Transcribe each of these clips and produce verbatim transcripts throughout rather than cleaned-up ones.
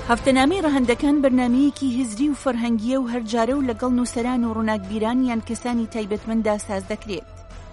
هەفتەنامەی ڕەهەندەکان بەرنامەیەکی هزری و فەرهەنگیە و هەرجارە و لەگەڵ نووسەران و ڕووناکبیران یان کەسانی تایبەتمەندا ساز دەکرێت.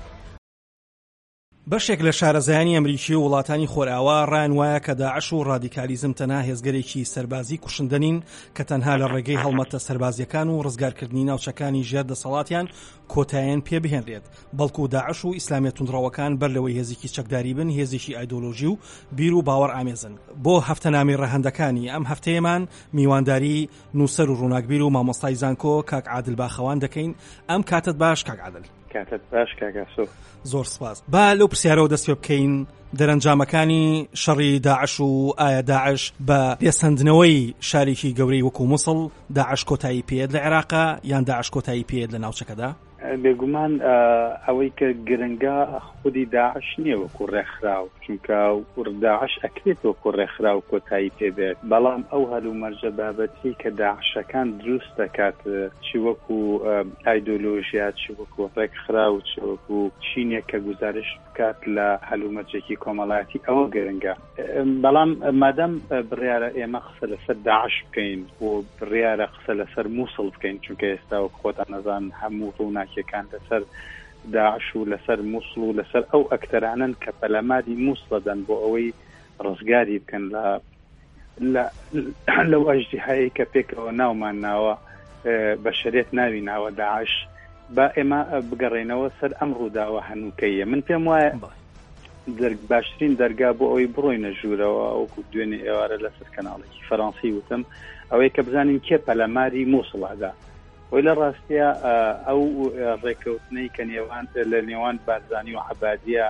بەشێک لە شارەزایانی ئەمریکی و وڵاتانی خۆرئاوا ڕایان وایە کە داعش و ڕادیکالیزم تەنها هێزگەرێکی سەربازی کوشندنین کە تەنها لە ڕێگەی هەڵمەتە سەربازیەکان و ڕزگارکردنی ناوچەکانی ژێر دەسەڵاتیان کۆتاییان پێ بهێنرێت، بەڵکو داعش و ئیسلامیە توندڕەوەکان بەر لەوەی هێزێکی چەکداری بن هێزێکی ئایدۆلۆژی و بیر و باوەڕ ئامێزن. بۆ هەفتەنامەی ڕەهەندەکانی ئەم هەفتەیەمان میوانداری نووسەر و ڕووناکبیر و مامۆستای زانکۆ کاک عادل باخەوان دەکەین. ئەم کاتت باش کاک عادل. کاتت باش کاگاسۆ. زۆر سپاس. با لەو پرسیارەوە دەست پێ بکەین دەرەنجامەکانی شەڕی داعش و ئایا داعش بە پێسەندنەوەی شارێکی گەورەی وەکو مووسڵ داعش کۆتایی پێێت لە عێراقا یان داعش کۆتایی پێێت لە ناوچەکەدا؟ بێگومان ئەوەی کە گرنگە خودی داعش نییە وەکو ڕێکخراو، چونکە داعش ئەکرێت وەکو ڕێکخراو کۆتایی پێبێت، بەڵام ئەو هەلومەرجە بابەتی کە داعشەکان دروست دەکات چی وەکو ئایدۆلۆژیا چی وەکو ڕێکخراو چی وەکو چینێک کە گزارش بکات لە هەلومەرجێکی کۆمەڵایەتی ئەوە گرنگە. بەڵام مادەم بڕیارە ئێمە قسە لەسەر داعش بکەین و بڕیارە قسە لەسەر مووسڵ بکەین، چونکە ئێستا وەک خۆتان نەزان هەموو ڕووناکیەکان لەسەر داعش و لەسەر مووسڵ و لەسەر ئەو ئەکتەرانن کە پەلەماری مووسڵ دەن بۆ ئەوەی ڕزگاری بکەن لە لەو ئەژدیهایی کە پێکەوە ناومان ناوە بە شەرێت ناوی ناوە داعش. با ئێمە بگەڕێنەوە سەر ئەم ڕووداوە هەنووکەیە. من پێم وایە باشترین دەرگا بۆ ئەوەی بڕۆینە ژوورەوە وەکو دوێنێ ئێوارە لەسەر کەناڵێکی فەڕەنسی وتم ئەوەی کە بزانین کێ پەلەماری مووسڵادا. وی لە ڕاستیە ئەو ڕێکەوتنەی کە نێوان لە نێوان بارزانی و عەبادیە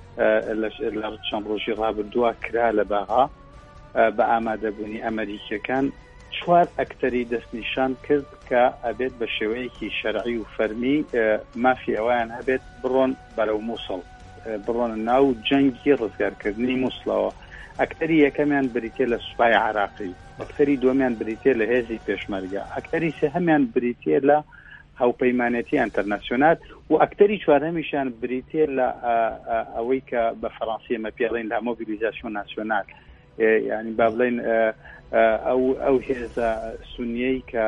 لە چەند ڕۆژی ڕابردووە کرا لە باغا بە ئامادەبوونی ئەمریکیەکان چوار ئەکتەری دەستنیشان کرد کە ئەبێت بە شێوەیەکی شەرعی و فەرمی مافی ئەویان هەبێت بڕۆن بەرەو مووسڵ، بڕۆن ناو جەنگی ڕزگارکردنی مووسڵەوە. ئەکتەری یەکەمیان بریتێ لە سوپای عراقی، ئەکتەری دووەمیان بریتێ لە هێزی پێشمەرگە، ئەکتەری سێهەمیان بریتێ لە هاوپەیمانەتی ئینتەرناسیۆنال و ئەکتەری چوارەمیشان بریتێ لە ئەوەی کە بە فەڕەنسی ئێمە پێڵێن لە مۆبیلیزاسیۆن ناسیۆنال، یعنی با بڵێن ئەو هێزە سونیەی کە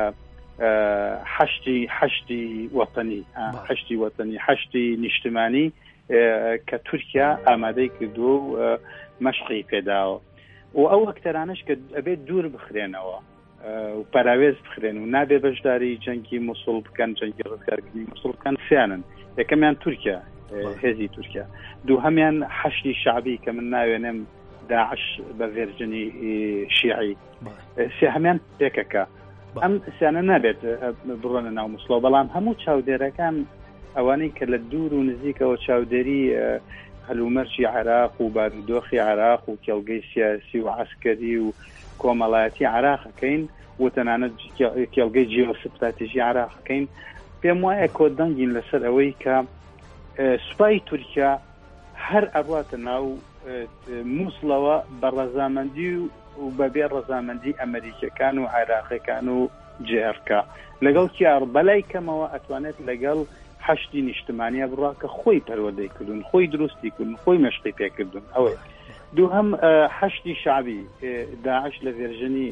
حەشتی حەشتی وەتەنی حەشتی وەتەنی حەشتی نیشتمانی کە تورکیا ئامادەی کردووە و مەشقی پێداوە و ئەو ئەکتەرانش کە ئەبێت دوور بخرێنەوە و پەراوێز بخرێن و نابێ بەشداری جەنگی مووسڵ بکەن، جەنگی ڕزگارکردنی مووسڵ بکەن. سیانن یەکەمیان تورکیا، هێزی تورکیا، دووهەمیان حەشتی شعبی کە من ناوێنم داعش بە ڤێرجنی شیعی، سێهەمیان پێکەکە. ئەم سیانە نابێت بڕۆنە ناو مووسڵەوە، بەڵام هەموو چاودێرەکان ئەوانەی کە لە دوور و نزیکەوە چاودێری هەلومەرجی عێراق و بارودۆخی عێراق و کێڵگەی سیاسی و عەسکەری و کۆمەڵایەتی عێراقەکەین و تەنانەت کێڵگەی جیۆستراتیژی عێراقەکەین، پێم وایە کۆدەنگین لەسەر ئەوەی کە سوپای تورکیا هەر ئەڕواتە ناو مووسڵەوە بە ڕەزامەندی و بەبێ ڕەزامەندی ئەمریکیەکان و عێراقیەکان و جێرکە لەگەڵ کیار بەلای کەمەوە ئەتوانێت لەگەڵ حەشتی نیشتمانیە بڕوا کە خۆی پەروەردەی کردون، خۆی دروستی کردن، خۆی مەشقی پێکردون. ئەوەی دووهەم حەشتی شعبی داعش لە ڤێرژنی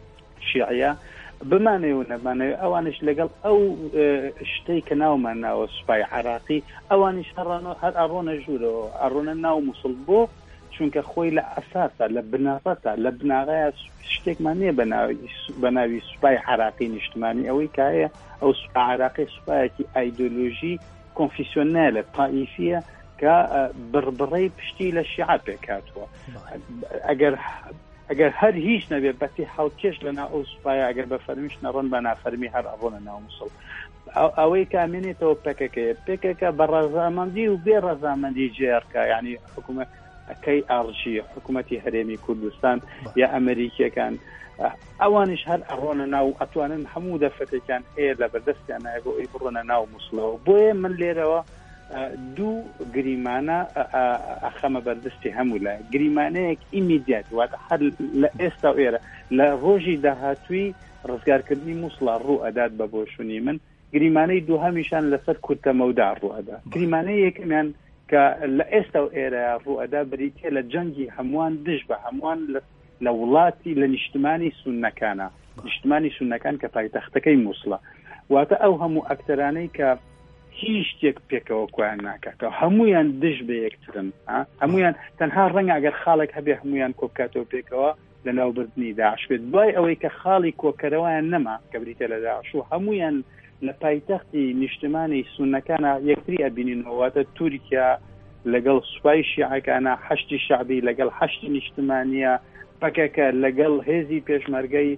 شیعە بمانێ و نەمانێ ئەوانش لەگەڵ ئەو شتەی کە ناومان ناوە سوپای عێراقی ئەوانیش هەر ئەڕۆنە ژوورەوە ئەڕۆنە ناو مووسڵ بۆ چونکە خۆی لە ئەساسە لە بناغەتە لە بناغەیە شتێکمان نییە بە ناوی سوپای عێراقی نیشتمانی ئەوەی کە هەیە ئەو سوپای عێراقی سوپایەکی ئایدۆلۆژی کۆنفیسیۆنەلە تائیفیە کە بڕبڕەی پشتی لە شیعە پێکاتوە. ئەگەر ئەگەر هەر هیچ نەبێت بەتی هەڵکێش لەنا ئەو سوپایە ئەگەر بە فەرمیش نەڕۆن بە نافەرمی هەر ئەڕۆنە ناو مووسڵ. ئەوەی کامێنێتەوە پێکەکەیە پێکەکە بە ڕەزامەندی و بێ ڕەزامەندی جێرکە، یعنی حکوومەت ئەکەی ئاڕژی حکوومەتی هەرێمی کوردستان یا ئەمریکیەکان ئەوانش هەر ئەڕۆنە ناو ئەتوانن هەموو دەفەتێکیان هەیە لە بەردەستیان هەیە بۆ ئەی بڕۆنە ناو مووسڵەوە. بۆیە من لێرەوە دوو گریمانە ئەخەمە بەردەستی هەموو لای گریمانەیەک ئیمیدیات واتە هەر لە ئێستا ئێرە لە ڕۆژی داهاتووی ڕزگارکردنی مووسڵە ڕوو ئەدات بە بۆشونی من. گریمانەی دوو هەمیشان لەسەر کورتەمەودا ڕوو ئەدا. گریمانەی یەکەمیان کە لە ئێستا و ئێرە ڕوو ئەدا بریتێ لە جەنگی هەمووان دژ بە هەمووان لە وڵاتی لە نیشتمانی سونەکانە نیشتمانی سونەکان کە پایتەختەکەی مووسڵە واتە ئەو هەموو ئەکتەرانەی کە هیچ شتێک پێکەوە کویان ناکات هەمویان دژ بە یەکترن هەمویان تەنها ڕەنگە ئەگەر خاڵێک هەبێ هەمویان کۆبکاتەوە پێکەوە لە ناوبردنی داعش بێت دوای ئەوەی کە خاڵی کۆکەرەوەیان نەما کە بریتە لە داعش و هەمویان لە پایتەختی نیشتمانی سونەکانە یەکتری ئەبینینەوەواتە تورکیا لەگەڵ سوپای شیعەکانە حەشتی شعبی لەگەڵ حەشتی نیشتمانیە پەکەکە لەگەڵ هێزی پێشمەرگەی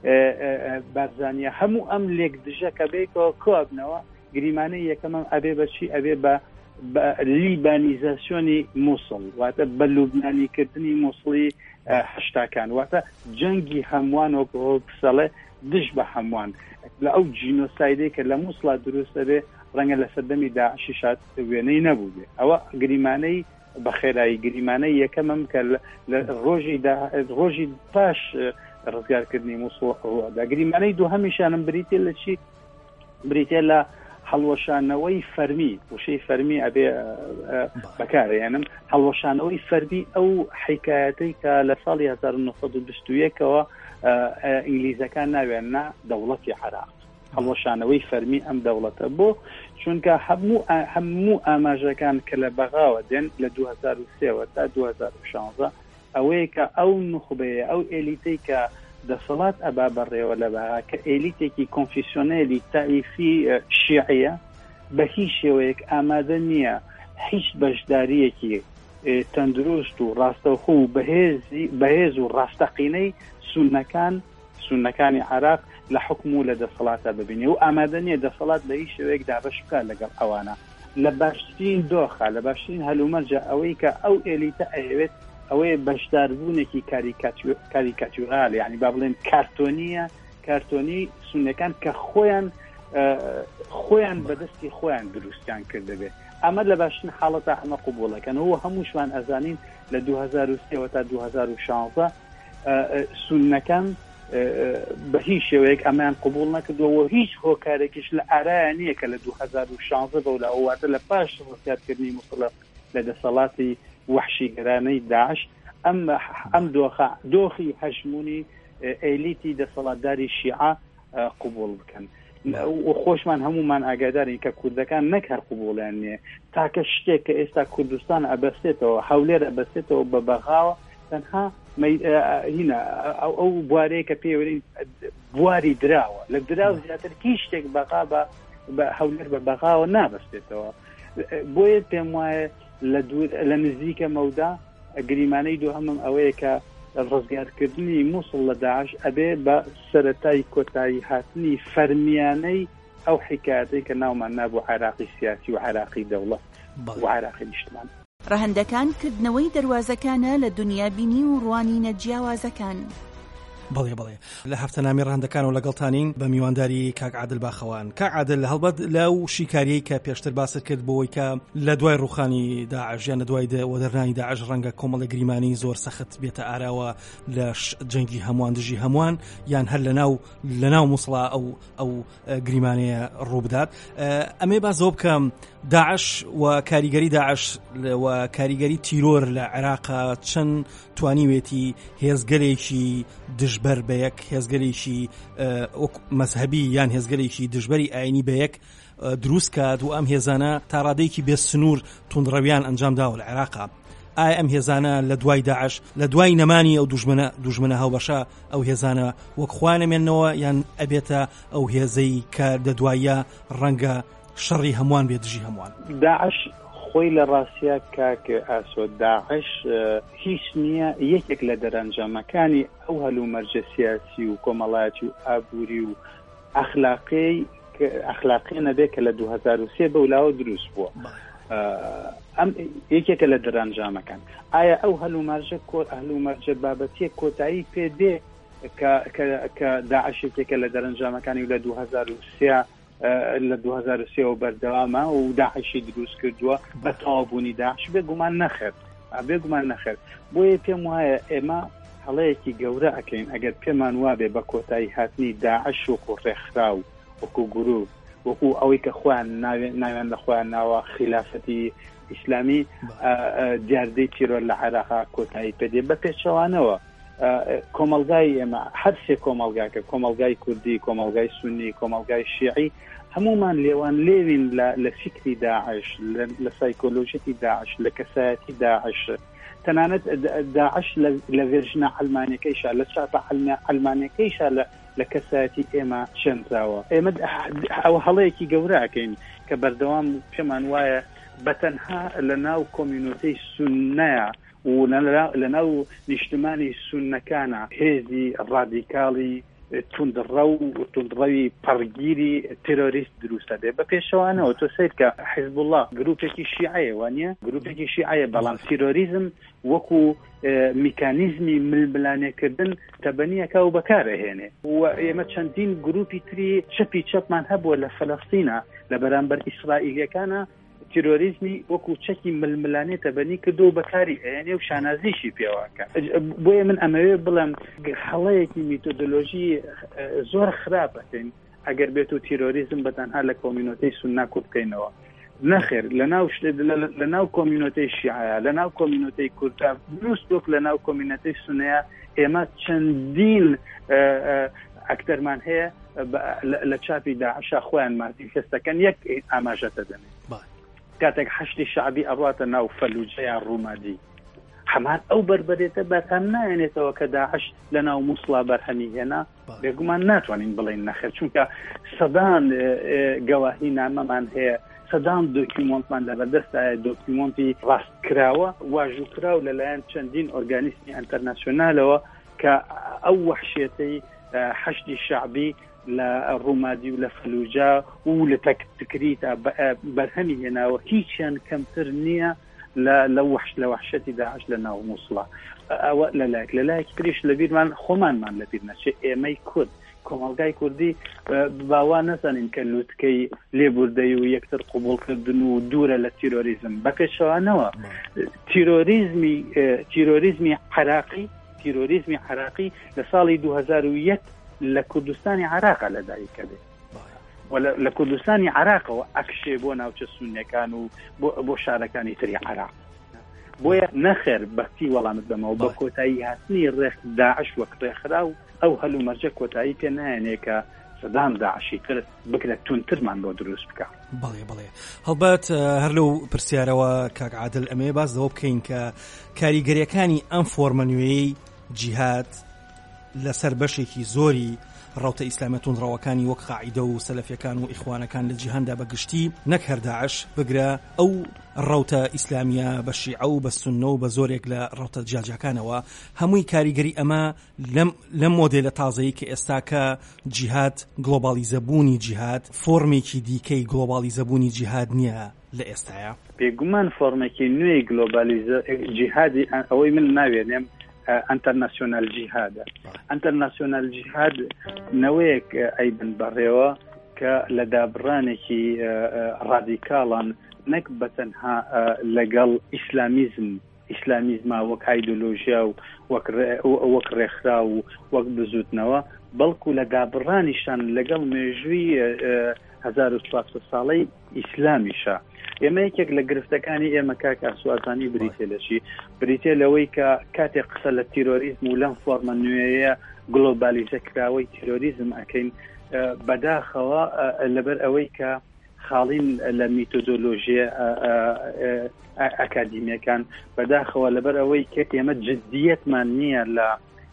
بارزانیە هەموو ئەم لێک دژە کە بێکەوە کۆبنەوە گریمانەی یەکەمەم ئەبێ بەچی ئەبێ بە لیبانیزاسیۆنی مووسڵ واتە بە لوبنانیکردنی مووسڵی هەشتاکان واتە جەنگی هەمووان وەکو پسەڵێ دژ بە هەمووان لە ئەو جینۆسایدەی کە لە مووسڵا دروستە بێ ڕەنگە لە سەردەمی داعشی شات وێنەی نەبوو بێ ئەوە گریمانەی بەخێرایی گریمانەی یەکەمەم کە لە ڕۆژی ڕۆژی پاش ڕزگارکردنی مووسڵ ئەوەدا گریمانەی دوو هەمیشانم بریتێ لە چی بریتێ لە هەڵوەشانەوەی فەرمی وشەی فەرمی ئەبێ بەکارێنم هەڵوەشانەوەی فەرمی ئەو حیکایەتەی کە لە ساڵی هەزار و نۆسەد و بیست و یەکەوە ئینگلیزەکان ناوێننا دەوڵەتی عێراق هەڵوەشانەوەی فەرمی ئەم دەوڵەتە بۆ چونکە هەموو هەموو ئاماژەکان کە لە بەغاوە دێن لە دوو هەزار و سێەوە تا دوو هەزار و شانزە ئەوەیە کە ئەو نخبەیە ئەو ئێلیتەی کە دەسەڵات ئەبا بەڕێوە لە بەها کە ئێلیتێکی کۆنفیسیۆنێلی تائیفی شیعەیە بە هیچ شێوەیەک ئامادە نییە هیچ بەشداریەکی تەندروست و ڕاستەوخۆ و بەهێز و ڕاستەقینەی سونەکان سونەکانی عێراق لە حکم و لە دەسەڵاتە ببینێ و ئامادە نییە دەسەڵات بە هیچ شێوەیەک دابەش بکات لەگەڵ ئەوانە لە باشترین دۆخە لە باشترین هەلومەرجە ئەوەی کە ئەو ئێلیتە ئەوێت ئەوەیە بەشداربوونێکی کاریکاتوراڵ یعنی با بڵێن کارتۆنیە کارتۆنی سونەکان کە خۆیان خۆیان بەدەستی خۆیان دروستیان کردبێ ئەمە لە باشترین حاڵەتە ئەمە قوبوڵەکەن هو هەمووشوان ئەزانین لە دوو هەزار و سێ تا دوو هەزار و شانزە سونەکان بە هیچ شێوەیەک ئەمان قوبوڵ نەکردەوە هیچ هۆکارێکیش لە ئارایە نییە کە لە دوو هەزار و شانزە بەو لە ئەوواتە لە پاش ڕزگارکردنی مووسڵ لە دەسەڵاتی وحشی گەرانەی داعش ئەم ئەم دۆخە دۆخی هەژمونی ئێلیتی دەسەڵاتداری شیعە قوبوڵ بکەن و خۆشمان هەمومان ئاگادارین کە کوردەکان نەک هەر قوبوڵیان نییە تاکە شتێک کە ئێستا کوردستان ئەبەستێتەوە هەولێر ئەبەستێتەوە بە بەغاوە تەنها هینە ئەو بوارەیە کە پێوەرین بواری دراوە لە دراو زیاتر هیچ شتێک بەغا بە هەولێر بە بەغاوە نابەستێتەوە بۆیە پێم وایە لە نزیکە مەودا گریمانەی دووهەمم ئەوەیە کە ڕزگارکردنی مووسڵ لە داعش ئەبێ بە سەرەتای کۆتایی هاتنی فەرمیانەی ئەو حکایەتەی کە ناومان نابوو عێراقی سیاسی و عێراقی دەوڵەت و عێراقی نیشتمان ڕەهەندەکان کردنەوەی دەواازەکانە لە دنیابینی و ڕوانینە جیاوازەکان بەڵێ بڵێ لە هەفتە نامی ڕەهەندەکان و لەگەڵتانین بە میوانداری کاک عادل باخەوان کاک عادل هەڵبەت لەو شیکاریەی کە پێشتر باست کرد بۆەوەی کە لە دوای ڕوخانی داعش یان لە دوای وەدەرنانی داعش ڕەنگە کۆمەڵە گریمانی زۆر سەخت بێتە ئاراوە لە جەنگی هەمووان دژی هەمووان یان هەر لەناو لەناو مووسڵا ئەو ئەو گریمانەیە ڕووبدات ئەمێ بازەوە بکەم داعش و کاریگەری داعش و کاریگەری تیرۆر لە عێراق چەند توانیوێتی هێزگەرێکی دژبەر بە یەک هێزگەرێکی مەذهبی یان هێزگەرێکی دژبەری ئاینی بە یەک دروست کات و ئەم هێزانە تا ڕادەیەکی بێ سنوور توندڕەویان ئەنجام داوە لە عێراق ئایا ئەم هێزانە لە دوای داعش لە دوای نەمانی ئەو دوژمنە دوژمنە هاوبەشە ئەو هێزانە وەک خوانەمێنەوە یان ئەبێتە ئەو هێزەی کە لە دوایە ڕەنگە شەڕی هەمووان بێ دژی هەمووان داعش خۆی لە ڕاستیە کاکە ئاسۆ داعش هیچ نییە یەکێک لە دەرەنجامەکانی ئەو هەلومەرجە سیاسی و کۆمەڵایەتی و ئابووری و ئەخلاقی ئەخلاقی نەبێت کە لە دوو هەزار و سێ بەولاوە دروست بووە ئەم یەکێکە لە دەرەنجامەکان ئایا ئەو هەلومەرجە کۆر هەلومەرجە بابەتیە کۆتایی پێ دێ کە داعش یەکێکە لە دەرەنجامەکانی و لە دوو هەزار و سێ لە دوو هەزار و سێ و بەردەوامە و داعشی دروست کردووە بە تەواوبوونی داعش بێگومان نەخێر بێگومان نەخێر بۆیە پێم وایە ئێمە هەڵەیەکی گەورە ئەکەین ئەگەر پێمان وابێ بە کۆتایی هاتنی داعش وەکو ڕێکخراو وەکو گروپ وەکو ئەوەی کە خۆیان ناویان لە خۆیان ناوە خلافەتی ئیسلامی دیاردەی تیرۆر لە عێراق کۆتایی پێدێ بە پێچەوانەوە کۆمەلگای ئێمە هەر سێ کۆمەلگاکە کۆمەلگای کوردی کۆمەلگای سونی کۆمەلگای شیعی هەمومان لێوان لێوین لە فکری داعش لە سایکۆلۆژیی داعش لە کەسایەتی داعش تەنانەت داعش لە ڤێرژنە ئەلمانیەکەیشە لە چاپە ئەلمانیەکەیشە لە کەسایەتی ئێمە چەندراوە ئێمە ئەو هەڵەیەکی گەورەکەین کە بەردەوام پێمان وایە بەتەنها لە ناو کۆمیونیتەی سوننایە و لە ناو نیشتمانی سوننەکانە هێزی ڕادیکاڵی توندڕە و توندڕەوی پەڕگیری تێرۆریست دروستە بێ بە پێشەوانەوە تۆ سیر کە حیزب الله گروپێکی شیعەیە وانە گروپێکی شیعەیە بەڵام تیرۆریزم وەکو میکانیزمی ململانێکردن تەبەنیەکە و بەکارەهێنێ و ئێمە چەندین گروپی تری چەپی چەپمان هەبووە لە فەلەستینە لە بەرامبەر ئیسرائیلەکانە تیرۆریزمی وەکو چەکی ململانێ تەبەنی کردو و بەکاری ئەێنێ و شانازیشی پێواکە بۆیە من ئەمەوێ بڵم هەڵەیەکی میتۆدۆلۆژی زۆر خراپەکەین ئەگەر بێت و تیرۆریزم بەتەنها لە کۆمیونیتەی سوننا کوت بکەینەوە نەخێر لە ناو کۆمیونیتەی شیعە لە ناو کۆمیونیتەی کوردە دروست وەک لە ناو کۆمیونیتەی سونەیە ئێمە چەندین ئەکتەرمان هەیە لە چاپی داعشا خۆیان ماتی خستەکەن یەک ئاماژەتە دەنێ کاتێک حەشتی شعبی ئەڕاتە ناو فەلوجەیان ڕوومادی هەمان ئەو بربەرێتە بەرهەم نایەنێتەوە کە داعش لە ناو مووسڵا بەرهەمی هێنا بێگومان ناتوانین بڵین نەخێر چونکە سەدان گەواهی نامەمان هەیە سەدان دۆکیومۆنتمان لەبەردەستە دۆکیومۆنتی ڕاستکراوە واژووکراو لەلایەن چەندین ئۆرگانیزمی ئینتەرناسیۆنالەوە کە ئەو وەحشیەتەی حەشتی شعبی لە ڕوومادی و لە فەلوجا و لە تەکتکریتە بەرهەمی هێناوە هیچیان کەمتر نییە لە وحش لە وحشەتی داعش لە ناو مووسڵا ئەوە لەلایەک لەلایەکی تریش لەبیرمان خۆمانمان لەبیر نەچێ ئێمەی کورد کۆمەڵگای کوردی باوا نەزانین کە لووتکەی لێبوردەی و یەکتر قوبوڵکردن و دوورە لە تیرۆریزم بەپێشەوانەوە تیرۆریزمی تیرۆریزمی عراقی تیرۆریزمی عراقی لە ساڵی دوو هەزار و یەک لە کوردستانی عراقە لەدایکە بێت لە کوردستانی عراقەوە ئەکشێ بۆ ناوچە سونیەکان و بۆ شارەکانی تری عراق بۆیە نەخێر بەختی وەڵامت بەمەوە بە کۆتایی هاتنی ڕێک داعش وەک ڕێکخرا و ئەو هەلو مەرجە کۆتایی پێ نایەنێ کە سەدام داعشی تر بکرێت تونترمان بۆ دروست بکە بەڵێ بڵێ هەڵبەت هەر لەو پرسیارەوە کاک عادل ئەمێ باس دەوە بکەین کە کاریگەریەکانی ئەم فۆرمە نوێی جیهاد لەسەر بەشێکی زۆری ڕاوتە ئیسلامەتون ڕەوەکانی وەک قاعیدە و سەلەفیەکان و ئیخوانەکان لە جیهاندا بەگشتی نەک هەر داعش بگرە ئەو ڕاوتە ئیسلامیە بە شیعە و بە سوننە و بە زۆرێک لە ڕاوتە جیاجەکانەوە هەمووی کاریگەری ئەمە لەم مۆدێلە تازەیی کە ئێستا کە جیهاد گلۆبالیزەبوونی جیهاد فۆرمێکی دیکەی گلۆبالیزەبوونی جیهاد نییە لە ئێستاە بێگومان فۆرمێکی نوێی گلۆبالیزە جیهادی ئەوەی من ناوێنێم ئەنتەرناسیۆنال جیهادە ئەنتەرناسیۆنال جیهاد نەوەیەک ئەیبن بەڕێوە کە لە دابڕانێکی ڕادیکاڵان نەک بەتەنها لەگەڵ ئیسلامیزم ئیسلامیزما وەک ئایدۆلۆژیا و وەک ڕێکخرا و وەک بزوتنەوە بەڵکو لە دابڕانیشان لەگەڵ مێژووی هەزار و چوارسەد ساڵەی ئیسلامیشە ئێمە یەکێک لە گرفتەکانی ئێمە کاک ئاسواتانی بریتێ لەشی بریتێ لەوەی کە کاتێک قسە لە تیرۆریزم و لەم فۆرمە نوێیە گلۆبالیزە کراوەی تیرۆریزم ئەکەین بەداخەوە لەبەر ئەوەی کە خاڵین لە میتۆدۆلۆژیە ئەکادیمیەکان بەداخەوە لەبەر ئەوەی کە ئێمە جددیەتمان نییە لە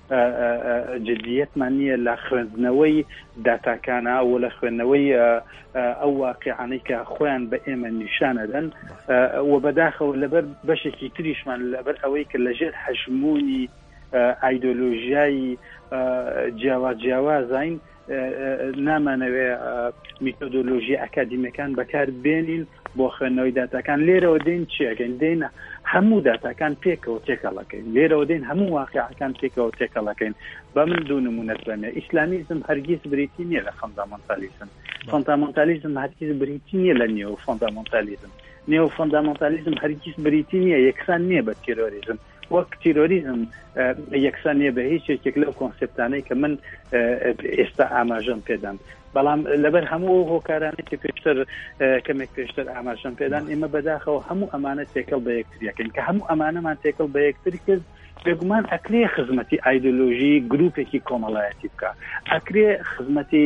جددیەتمان نییە لە خوێندنەوەی داتاکانە و لە خوێندنەوەی ئەو واقعانەی کە خۆیان بە ئێمە نیشانەدەن و بەداخەوە لەبەر بەشێکی تریشمان لەبەر ئەوەی کە لەژێر هەژمونی ئایدۆلۆژیایی جیاواز جیاوازین نامانەوێ میتۆدۆلۆژی ئەکادیمیەکان بەکار بێنین بۆ خوێندنەوەی داتاکان لێرەوە دێن چیەکەین دێن هەموو داتاکان پێکەوە تێکەڵەکەین لێرەوە دێن هەموو واقعەکان پێکەوە تێکەڵەکەین بە من دوو نمونەت بەمێ ئیسلامیزم هەرگیز بریتی نییە لە فۆندامۆنتالیزم فۆندامۆنتالیزم هەرگیز بریتی نییە لە نێو فۆندامۆنتالیزم نێو فۆندامۆنتالیزم هەرگیز بریتی نییە یەکسان نییە بە تیرۆریزم وەک تیرۆریزم یەکسان نییە بە هیچ یەکێک لەو کۆنسپتانەی کە من ئێستا ئاماژەم پێدان بەڵام لەبەر هەموو هۆکارانێک کە پێشتر کەمێک پێشتر ئاماژەم پێدان ئێمە بەداخەوە هەموو ئەمانە تێکەڵ بە یەکتریەکەین کە هەموو ئەمانەمان تێکەڵ بە یەکتر کرد بێگومان ئەکرێ خزمەتی ئایدۆلۆژی گروپێکی کۆمەڵایەتی بکە، ئەکرێ خزمەتی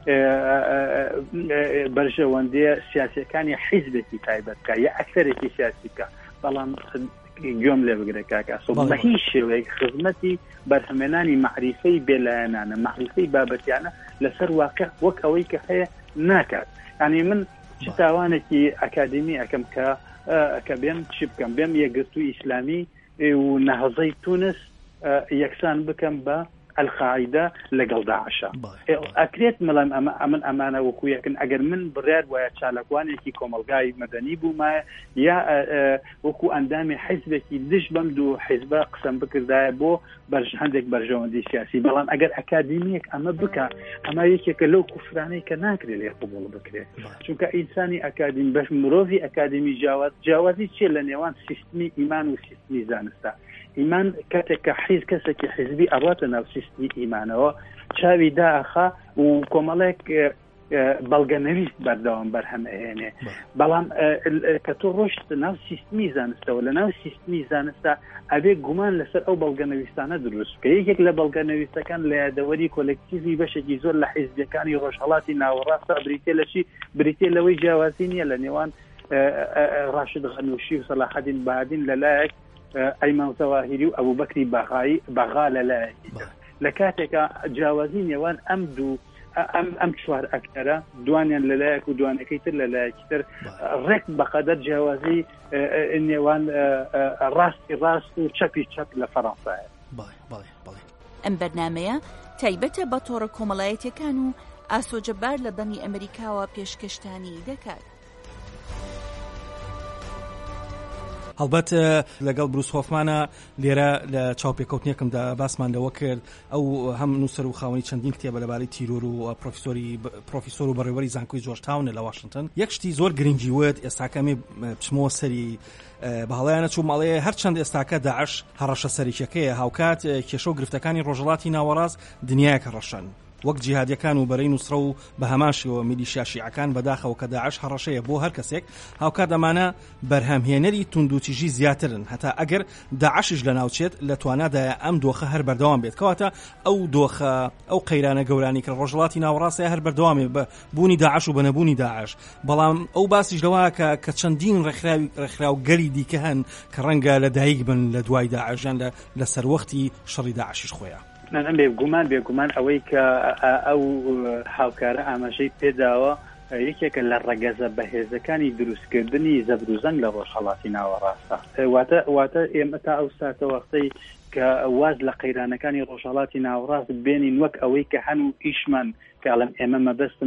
بەرژەوەندی سیاسەکانی حیزبێکی تایبەت بکە یا ئەکسەرێکی سیاسی بکە، بەڵام گوێم لێ بگرێت کاکاسۆ بە هیچ شێوەیەک خزمەتی بەرهەمێنانی معریفەی بێلایەنانە معریفەی بابەتیانە لەسەر واقع وەک ئەوەی کە هەیە ناکات. ینی من چ تاوانێکی ئەکادمی ئەەکەم کە کە بێم چی بکەم بێم یەکگرتووی ئیسلامی و نەهەزەی تونس یەکسان بکەم بە القاعدە لەگەڵ داعشە. ئەکرێت مەڵام ئەمن ئەمانە وەکویەکن ئەگەر من بڕیار وایە چالەکوانێکی کۆمەلگای مەدەنی بوومایە یا وەکو ئەندامی حیزبێکی دش بەم دوو حیزبە قسەم بکردایە بۆ بەرژ هەندێک بەرژەوەندی سیاسی، بەڵام ئەگەر ئەکادمیەک ئەمە بکە ئەمە یەکێکە لەو کوفرانەی کە ناکرێت لێ قبوڵ بکرێت، چونکە ئینسانی ئەکادمی بەش مرۆڤی ئەکادمی جیاواز جیاوازی چیە لە نێوان سیستمی ئیمان و سیستمی زانستە. ئیمان کاتێک کە حیز کەسێکی حیزبی ئەڕاتە ناو سیستمی ئیمانەوە چاوی داخە و کۆمەڵێک بەڵگەنەویست بەردەوام بەرهەم ئەهێنێ، بەڵام کە تۆ ڕۆشت ناو سیستمی زانستەوە لە ناو سیستمی زانستە ئەبێ گومان لەسەر ئەو بەڵگەنەویستانە دروست کە یەکێک لە بەڵگەنەویستەکان لە یادەوەری کۆلێکتیڤی بەشێکی زۆر لە حیزبەکانی ڕۆژهەڵاتی ناوەڕاستە بریتێ لەشی بریتێ لەوەی جیاوازی نییە لە نێوان ڕاشد غەنووشی و سەلاحەدین بەهادین لەلایەک ئەیمان زەواهیری و ئەبوو بەکری باغایی بەغا لەلایەکی لە کاتێکە جیاوازی نێوان ئەم دوو ئەم چوار ئەکتەرە دوانیان لەلایەک و دوانەکەی تر لەلایەکی تر ڕێک بەقەدەر جیاوازی نێوان ڕاستی ڕاست و چەپی چەپ لە فەڕەنسایە. ئەم بەرنامەیە تایبەتە بە تۆڕە کۆمەڵایەتیەکان و ئاسۆجەبار لە دەمی ئەمریکاوە پێشکەشتانی دەکات. هەڵبەت لەگەڵ بروس هۆفمانە لێرە لە چاوپێکەوتنیەکەمدا باسمان لەوە کرد ئەو هەم نووسەر و خاوەنی چەندین کتێبە لەبارەی تیرۆر و پرۆفیسۆری پرۆفیسۆر و بەڕێوەری زانکۆی جۆرجتاون لە واشنگتن یەک شتی زۆر گرنگی وت ئێستاکەمێ بچمەوە سەری بەهەڵەیانە چوو ماڵەیە هەرچەند ئێستاکە داعش هەڕەشە سەرێکیەکەیە هاوکات کێشە و گرفتەکانی ڕۆژهەڵاتی ناوەڕاست دنیایەکە ڕەشەن وەک جیهادیەکان و بەرەی نووسرە و بە هەماشیەوە میلیشیا شیعەکان بەداخەوە کە داعش هەڕەشەیە بۆ هەر کەسێک هاوکات ئەمانە بەرهەمهێنەری توندوتیژی زیاترن هەتا ئەگەر داعشش لە ناوچێت لە توانادایە ئەم دۆخە هەر بەردەوام بێت کەواتە ئەو دۆخە ئەو قەیرانە گەورانی کە ڕۆژهەڵاتی ناوەڕاستە هەر بەردەوامێ بە بوونی داعش و بەنەبوونی داعش، بەڵام ئەو باسیش لەوە کە چەندین ڕێکخراو گەلی دیکە هەن کە ڕەنگە لە دایک بن لە دوای داعشیان لە سەروەختی شەڕی داعشیش خۆیان. نەم بێگومان بێگومان ئەوەی کە ئەو هاوکارە ئاماژەی پێداوە یەکێکە لە ڕەگەزە بەهێزەکانی دروستکردنی زەبروزەنگ لە ڕۆژهەڵاتی ناوەڕاستە. واتە واتە ئێمە تا ئەو ساتە وەختەی کە واز لە قەیرانەکانی ڕۆژهەڵاتی ناوەڕاست بێنین وەک ئەوەی کە هەن و ئیشمان کاڵم ئێمە مەبەستم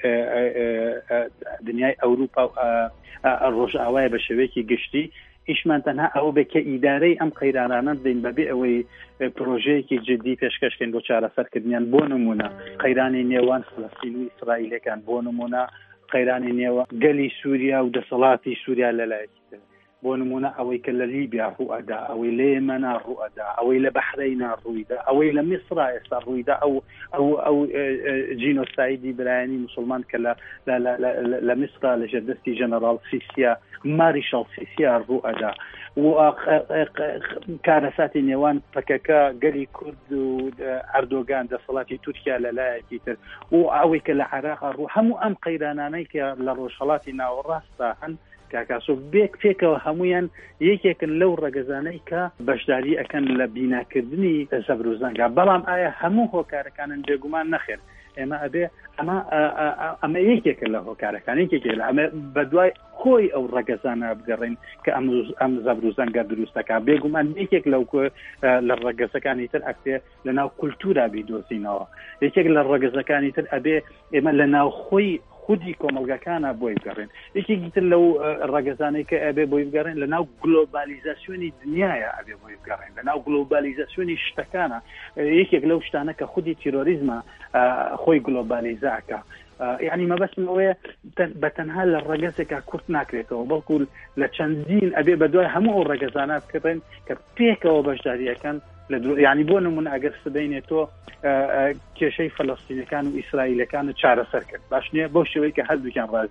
دنیای ئەوروپا ڕۆژئاوایە بە شێوەیەکی گشتی ئیشمان تەنها ئەوە بێ کە ئیدارەی ئەم قەیرانانە بدەین بەبێ ئەوەی پرۆژەیەکی جدی پێشکەشکەین بۆ چارەسەرکردنیان بۆ نمونە قەیرانی نێوان فەڵەستین و ئیسرائیلەکان بۆ نمونە قەیرانی نێوە گەلی سووریا و دەسەڵاتی سووریا لەلایەکی تر بۆ نمونە ئەوەی کە لە لیبیا ڕوئەدا ئەوەی لە یەمەنا ڕوئەدا ئەوەی لە بەحرەینا ڕوویدا ئەوەی لە میسرا ئێستا ڕوویدا ئەو ئەو ئەو جینۆسایدی برایانی موسڵمان کە لە میسرا لە ژێردەستی ژەنەڕاڵ سیسیا ماریشاڵ سیسیا ڕوئەدا و کارەساتی نێوان پەکەکە گەلی کورد و ئەردۆگان دەسەڵاتی تورکیا لەلایەکی تر و ئەوەی کە لە عێراق ڕوو هەموو ئەم قەیرانانەی کە لە ڕۆژهەڵاتی ناوەڕاستە هەن کاکاسۆ بێک پێکەوە هەمویان یەکێکن لەو ڕەگەزانەی کە بەشداری ئەکەن لە بیناکردنی زەبروزەنگە، بەڵام ئایا هەموو هۆکارەکانن بێگومان نەخێر ئێمە ئەبێ ئەمە ئەمە یەکێکە لە هۆکارەکان یەکێکە لە ئەمە بەدوای خۆی ئەو ڕەگەزانە بگەڕین کە ئەم زەبروزەنگە دروستەکە بێگومان یەکێک لەو لە ڕەگەزەکانی تر ئەکتێ لە ناو کولتورا بیدۆزینەوە، یەکێک لە ڕەگەزەکانی تر ئەبێ ئێمە لە ناو خۆی خودی کۆمەلگەکانە بۆی بگەڕێن، یەکێکی تر لەو ڕەگەزانەی کە ئەبێ بۆی بگەڕێن لە ناو گلۆبالیزاسیۆنی دنیاە ئەبێ بۆی بگەڕێن لە ناو گلۆبالیزاسیۆنی شتەکانە، یەکێک لەو شتانە کە خودی تیرۆریزمە خۆی گلۆبالیزاکە، یعنی مەبەستمەوەیە بەتەنها لە ڕەگەزێکا کورت ناکرێتەوە بەڵکو لە چەندین ئەبێ بەدوای هەموو ئەو ڕەگەزانات بکڕێن کە پێکەوە بەشداریەکەن لە یعنی بۆ نمونە ئەگەر سبەینێتۆ کێشەی فەلەستینەکان و ئیسرائیلەکان چارەسەر کرد باش نییە بۆ شێوەی کە هەردووکیان ڕازی بن،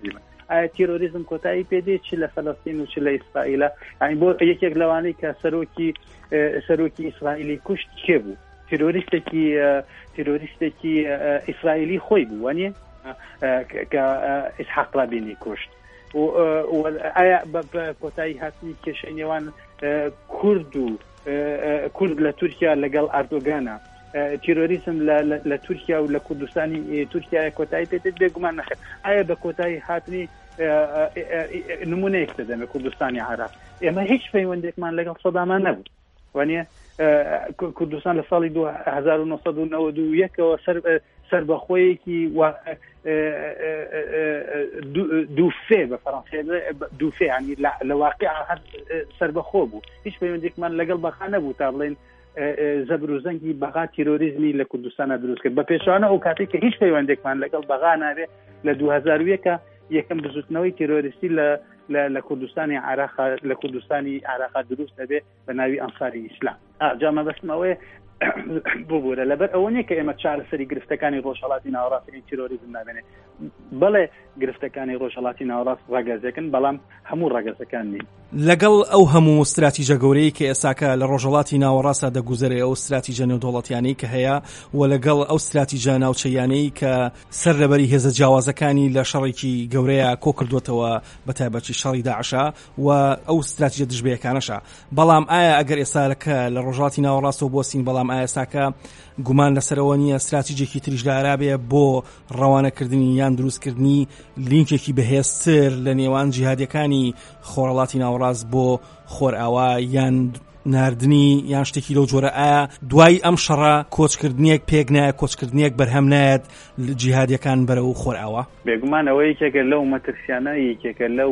تیرۆریزم کۆتایی پێدێت چ لە فەلەستین و چ لە ئیسرائیل. یعنی بۆ یەکێک لەوانەی کە سەرۆکی سەرۆکی ئیسرائیلی کوشت کێ بوو؟ تیرۆریستێکی تیرۆریستێکی ئیسرائیلی خۆی بوو وانە کە ئیسحاق رابینی کوشت. ئایا بە کۆتایی هاتنی کێشەی نێوان کورد و کورد لە تورکیا لەگەڵ ئەردۆگانە تیرۆریزم لە تورکیا و لە کوردستانی تورکیا کۆتایی پێدێت بێگومان نەخێت. ئایا بە کۆتایی هاتنی نمونەیەک دەدەمە کوردستانی عراق ئێمە هیچ پەیوەندێکمان لەگەڵ سەدامان نەبوو وانە کوردستان لە ساڵی دو هەزار و نۆسەد و نەوەد و یەکەوە سەر بەخۆیەکی دووفێ بە فەڕەنسی دووفێ ینی لە واقع هەر سەربەخۆ بوو. هیچ پەیوەندێکمان لەگەڵ بەغا نەبوو تا بڵێن زەبر و زەنگی بەغا تیرۆریزمی لە کوردستانە دروست کرد. بە پێشوانە ئەو کاتێک کە هیچ پەیوەندێکمان لەگەڵ بەغا نابێت لە دوو هەزار و یەکە یەکەم بزوتنەوەی تیرۆریستی لە لە کوردستانی عراق لە کوردستانی عراق دروست دەبێت بە ناوی ئەنساری ئیسلام. جامە بەسمەوەی ببوورە لەبەر ئەوە نیە کە ئێمە چارەسەری گرفتەکانی ڕۆژهەڵاتی ناوەڕاستی تیرۆریزم نابێنێت. بەڵێ گرفتەکانی ڕۆژهەڵاتی ناوەڕاست ڕاگەزەکەن بەڵام هەموو ڕاگەزەکان نین. لەگەڵ ئەو هەموو استراتیژە گەورەی کە ئێساکە لە ڕۆژهەڵاتی ناوەڕاستە دەگوزارێت ئەو استراتیژە نێودوڵەتیانەی کە هەیە و لەگەڵ ئەو استراتیژە ناوچەیانەی کە سەر لەبەری هێزە جیاوازەکانی لە شەڕێکی گەورەیە کۆ کردوێتەوە بە تایبەتی شەڕی داعشە و ئەو استراتیژە دژبەیەکانەشە. بەڵام ئایا ئەگەر ئێساکە لە ڕۆژهەڵاتی ناوەڕاستەوە بۆسین بەڵام ئایا ئێساکە گومان لەسەرەوە نییە استراتیژێکی تریش لە عرابێ بۆ ڕەوانەکردنی یان دروستکردنی لینکێکی بەهێزتر لە نێوان جیهادیەکانی خۆرهەڵاتی ناوەڕاست بۆ خۆرئاوا یان ناردنی یان شتێکی لەو جۆرە؟ ئایا دوای ئەم شەڕە کۆچکردنیەک پێک نایە کۆچکردنیەک بەرهەم نایەت جیهادیەکان بەرەو خۆرئاوا؟ بێگومانەوە یەکێکە لەو مەترسیانە یەکێکە لەو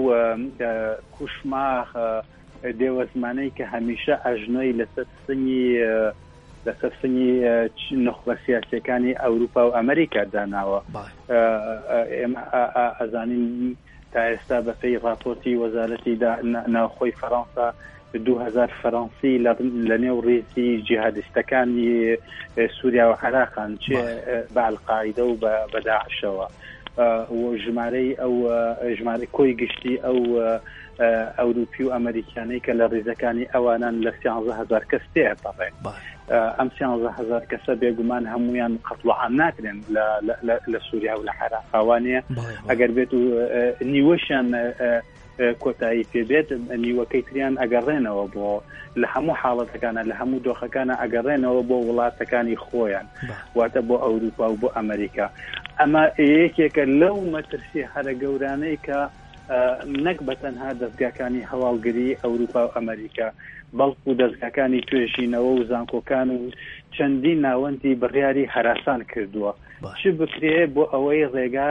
کوشماخ دێوەزمانەی کە هەمیشە ئەژنۆی لەسەر سنگی لەسەر سنگی نخبە سیاسیەکانی ئەوروپا و ئەمریکا داناوە. ئێمە ئەزانین تا ئێستا بەپێی راپۆرتی وەزارەتی ناوخۆی فەڕەنسا دو هزار فەڕەنسی لە نێو ڕێزی جیهادیستەکانی سووریا و عێراقان چێ بە ئەلقاعیدە و بە داعشەوە و ژمارەی ئەو ژمارەی کۆی گشتی ئەو ئەوروپی و ئەمریکانەی کە لە ڕێزەکانی ئەوانان لە سیانزە هەزار کەس تێپەڕێ. ئەم سیانزە هەزار کەسە بێگومان هەمویان قەتڵعام ناکرێن لە سووریا و لە عێراق. ئەوانەیە ئەگەر بێت و نیوەشیان کۆتایی پێبێت نیوەکەی تریان ئەگەڕێنەوە بۆ لە هەموو حاڵەتەکانە لە هەموو دۆخەکانە ئەگەڕێنەوە بۆ وڵاتەکانی خۆیان واتە بۆ ئەوروپا و بۆ ئەمریکا. ئەمە یەکێکە لەو مەترسی هەرە گەورانەی کە نەک بەتەنها دەستگاکانی هەواڵگری ئەوروپا و ئەمریکا بەڵکو دەستگاکانی توێژینەوە و زانکۆکان و چەندین ناوەندی بڕیاری هەراسان کردووە چ بکرێ بۆ ئەوەی ڕێگا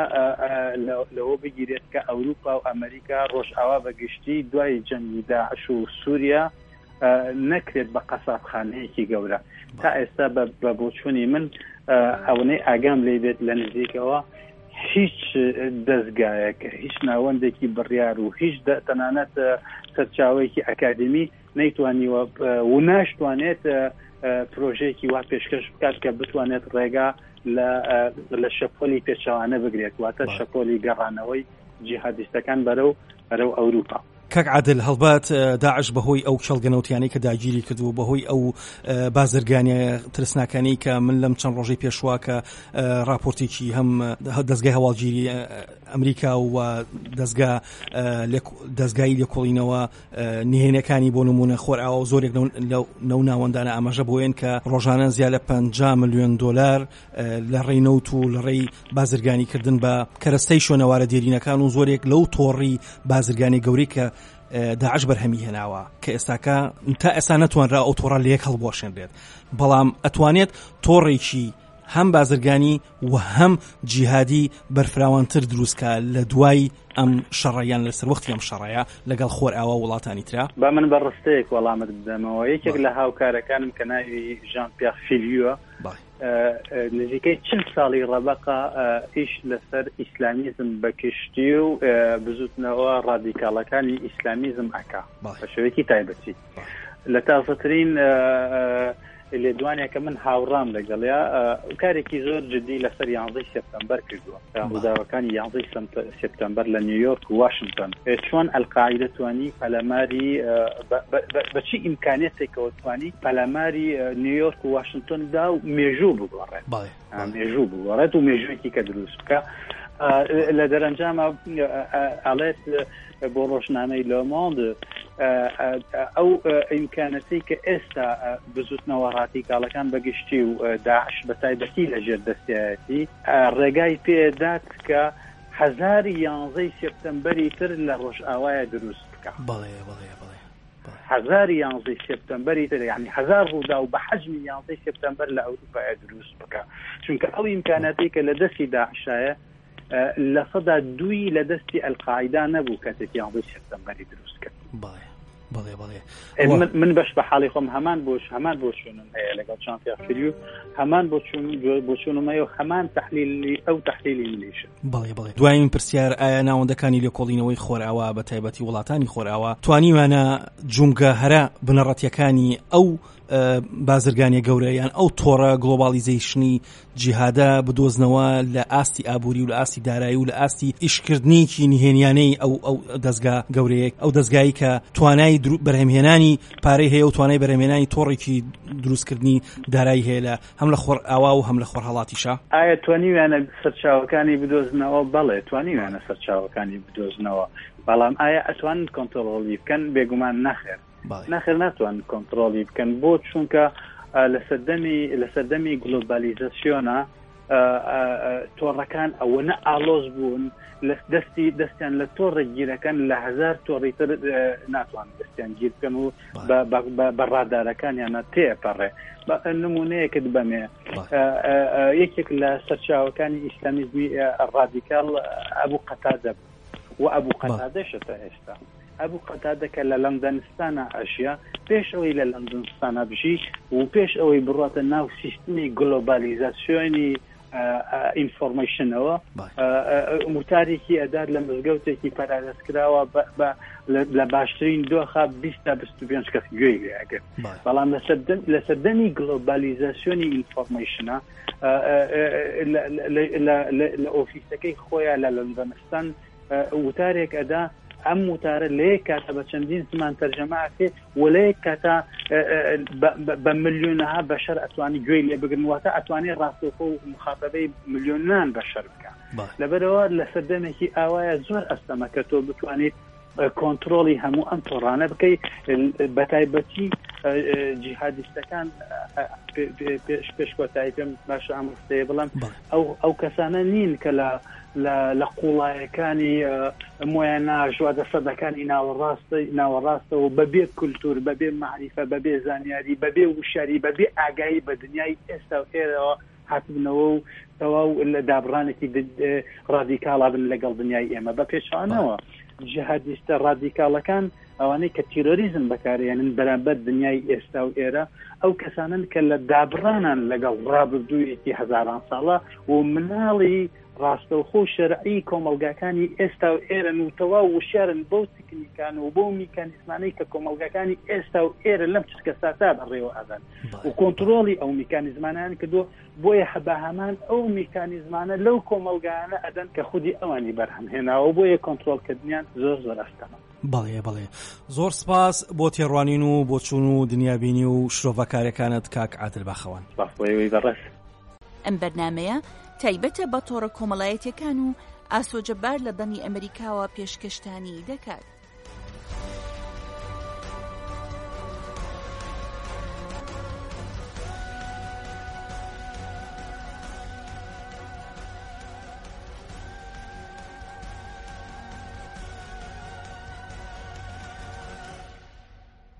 لەوە بگیرێت کە ئەوروپا و ئەمریکا ڕۆژئاوا بەگشتی دوای جەنگی داعش و سووریا نەکرێت بە قەسابخانەیەکی گەورە. تا ئێستا بە بۆچوونی من ئەوەی ئاگام لێ بێت لە نزیکەوە هیچ دەستگایەکە هیچ ناوەندێکی بڕیار و هیچ تەنانەت سەرچاوەیەکی ئەکادمی نەیتوانیوە و ناشتوانێت پرۆژەیەکی وا پێشکەش بکات کە بتوانێت ڕێگا لە شەپۆلی پێچەوانە بگرێت واتە شەپۆلی گەڕانەوەی جیهادیستەکان بەرەو بەرەو ئەوروپا. کەک عادل هەڵبات داعش بەهۆی ئەو کێڵگەنەوتیانەی کە داگیری کردو بەهۆی ئەو بازرگانی ترسناکانی کە من لەم چەند ڕۆژەی پێشوا کە راپۆرتێکی هەم دەستگای هەواڵگیری ئەمریکا و دەستگا دەستگای لێکۆڵینەوە نهێنەکانی بۆ نمونە خۆرئاوا و زۆرێک نەو ناوەندانە ئاماژە بۆیان کە ڕۆژانە زیاد لە پەنجا ملیۆن دۆلار لە ڕێی نەوت و لە ڕێی بازرگانیکردن بە کەرەستەی شوێنەوارە دێرینەکان و زۆرێک لەو تۆڕی بازرگانی گەورەی کە داعش بەرهەمی هێناوە کە ئێستاکە تا ئێستا نەتوانرا ئەو تۆڕە لە یەک هەڵبوەشێنرێت بەڵام ئەتوانێت تۆڕێکی هەم بازرگانی و هەم جیهادی بەرفراوانتر دروستکە لە دوای ئەم شەڕەیان لەسەر وەختی ئەم شەڕەیە لەگەڵ خۆرئاوا وڵاتانی ترا. با من بە ڕستەیەک وەڵامت بدەمەوە. یەکێک لە هاوکارەکانم کە ناوی ژان پیەر فیلیوە نزیکەی چل ساڵی ڕەبەقە ئیش لەسەر ئیسلامیزم بەکشتی و بزوتنەوە ڕادیکاڵەکانی ئیسلامیزم ئەکا بە شێوەیەکی تایبەتی لە تازەترین لێ دوانێک کە من هاوڕام لەگەڵیا کارێکی زۆر جدی لەسەر یانزەی سپتەمبەر کردووە ڕووداوەکانی یانزەی سپتەمبەر لە نیویۆرک و واشنگتن چۆن ئەلقاعیدە توانی پەلاماری بەچی ئیمکانێتێکەوە توانی پەلاماری نیویۆرک و واشنگتندا و مێژوو بگۆڕێت مێژوو بگۆڕێت و مێژوویەکی کە دروست بکە لە دەرەنجامە ئەڵێت بۆ ڕۆژنامەی لۆمۆند ئەو ئیمکانەتی کە ئێستا بزوتنەوە ڕادیکاڵەکان بەگشتی و داعش بە تایبەتی لە ژێر دەستیایەتی ڕێگای پێدات کە هەزاری یانزەی سپتەمبەری تر لە ڕۆژئاوایە دروست بکە هەزاری یانزەی سپتەمبەری تر یعنی هەزار ڕوودا و بە حەجمی یانزەی سپتەمبەر لە ئەوروپایە دروست بکە چونکە ئەو ئیمکانەتی کە لە دەستی داعشایە لە سەدا دووی لە دەستی ئەلقاعیدا نەبوو کاتێک یانزەی سپتەمبەری دروست کرد بەڵێ بەڵێ من بەش بە حاڵی خۆم هەمان بۆش هەمان بۆ چوونم هەیە لەگەڵ چانتیاخری و هەمان بۆ بۆ چوونمەیە و هەمان تەحلیلی ئەو تەحلیلی منیشە بەڵێ بەڵێ دوایین پرسیار ئایا ناوەندەکانی لێکۆڵینەوەی خۆرئاوا بە تایبەتی وڵاتانی خۆرئاوا توانیوانە جونگە هەرە بنەڕەتیەکانی ئەو بازرگانی گەورەیان ئەو تۆڕە گلۆبالیزیشنی جیهادە بدۆزنەوە لە ئاستی ئابووری و لە ئاستی دارایی و لە ئاستی ئیشکردنیکی نهێنیانەی ئەو ئەو دەستگا گەورەیەک ئەو دەستگایی کە توانای بەرهەمهێنانی پارەی هەیە و توانای بەرهەمهێنانی تۆڕێکی دروستکردنی دارایی هەیە لە هەم لە خۆر ئاوا و هەم لە خۆر هەڵاتیشە ئایا توانیوانە سەرچاوەکانی بدۆزنەوە بەڵێ توانیوانە سەرچاوەکانی بدۆزنەوە بەڵام ئایا ئەتوانن کۆنتڕۆڵی بکەن بێگومان نەخێر نەخێر ناتوان کۆنتڕۆلی بکەن بۆ چونکە لە سەردەمی لە سەردەمی گلۆبالیزاسیۆنە تۆڕەکان ئەوەنە ئالۆز بوون دەستی دەستیان لە تۆڕە گیرەکەن لە هەزار تۆڕی تر ناتوان دەستیان گیر بکەن و بە ڕادارەکانیانە تێپەڕێ نمونەیەکت بەمێ یەکێک لە سەرچاوەکانی ئیسلامیزمی ڕادیکاڵ ئەبوو قەتادە و ئەبوو قەتادەشە تا ئێستا ئەبوو قەتادەکە لە لەندەنستانە ئەژیا پێش ئەوەی لە لەندەنستانە بژی و پێش ئەوەی بڕاتە ناو سیستمی گلۆبالیزاسیۆنی ئینفۆرمیشنەوە موتارێکی ئەدار لە مزگەوتێکی پەرادەستکراوە لە باشترین دۆخە بیست تا بیست و پێنج کەس گوێی لێگرت بەڵام لە سەردەمی گلۆبالیزاسیۆنی ئینفۆرمیشنە لە ئۆفیسەکەی خۆیان لە لەندەنستان وتارێک ئەدا ئەم وتارە لێ کاتە بە چەندین زمان تەرجەمەکرێت و لێ کاتە بە ملیۆنەها بەشەر ئەتوانی گوێی لێ بگرن واتە ئەتوانێت ڕاستەوخۆ و مخاطبەی ملیۆنان بەشەر بکە لەبەرەوە لە سەردەمێکی ئاوایە زۆر ئەستەمە کە تۆ بتوانیت کۆنتڕۆلی هەموو ئەم تۆڕانە بکەیت بە تایبەتی جیهادیستەکان پێشکۆتایی پێم باشە ئەم ڕستەیە بڵم ئەو کەسانە نین کە لە لە قوڵایەکانی مۆیانە ژوادە سەدەکانی ناوەڕاستەوە بەبێ کولتور بەبێ معریفە بەبێ زانیاری بەبێ وشاری بەبێ ئاگایی بە دنیای ئێستا و ئێرەوە هاتبنەوە و تەواو لە دابڕانێکی ڕادیکاڵا بن لەگەڵ دنیای ئێمە بە پێشانەوە جیهادیستە ڕادیکاڵەکان ئەوانەی کە تیرۆریزم بەکارێنن بەرامبەر دنیای ئێستا و ئێرە ئەو کەسانن کە لە دابڕانان لەگەڵ ڕابردوویەکی هەزاران ساڵە و مناڵی ڕاستەوخۆ شەرعی کۆمەلگاکانی ئێستا و ئێرە و تەواو وشارن بەو تکنیکان و بۆ میکانیزمانەی کە کۆمەلگاکانی ئێستا و ئێرە لەم چسکە ساتا بەڕێوە ئەدەن و کۆنتڕۆلی ئەو میکانیزمانیان کردو بۆیە هەباهەمان ئەو میکانیزمانە لەو کۆمەلگانە ئەدەن کە خودی ئەوانی بەرهەمهێناوە بۆیە کۆنتڕۆلکردنیان زۆر زۆر ئەستەمە. بەڵێ بەڵێ زۆر سپاس بۆ تێڕوانین و بۆ چوون و دنیابینی و شرۆڤەکارەکانت کاک عادل باخەوان. بەڕێز ئەم بەرنامەیە تایبەتە بە تۆڕە کۆمەڵایەتیەکان و ئاسۆجەبار لە دەنی ئەمریکاوە پێشکەشتانی دەکات.